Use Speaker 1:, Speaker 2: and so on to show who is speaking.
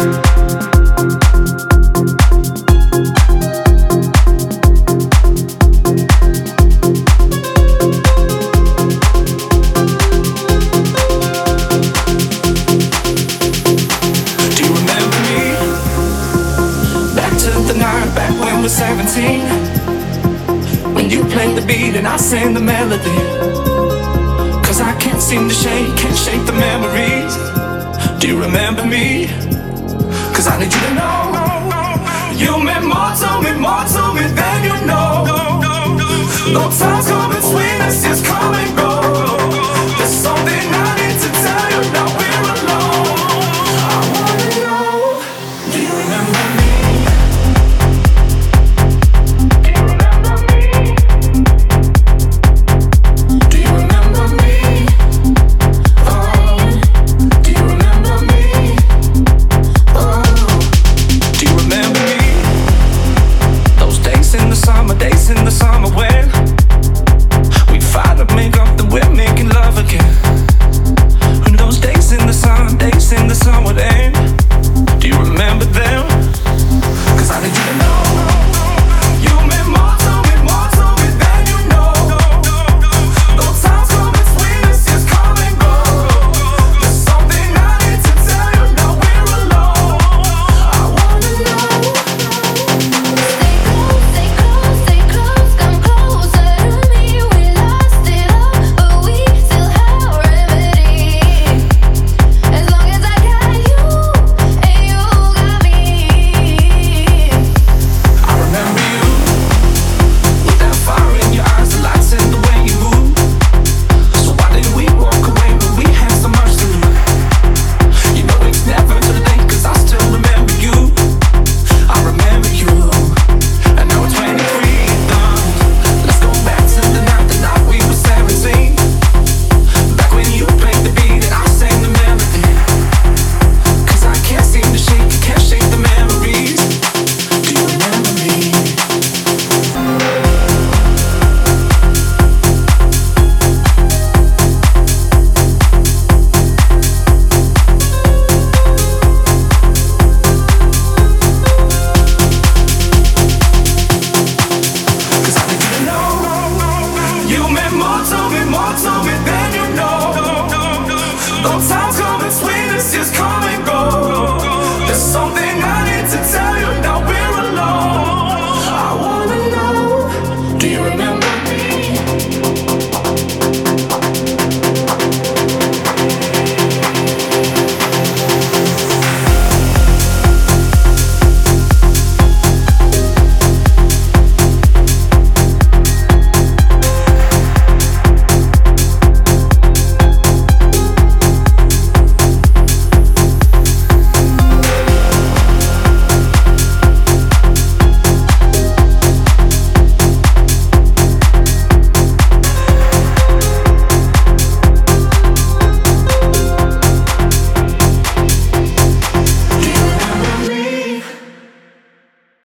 Speaker 1: 17, when you played the beat and I sang the melody. Cause I can't seem to can't shake the memories. Do you remember me? Cause I need you to know you meant more to me than you know. Though time's coming, sweetness is coming back.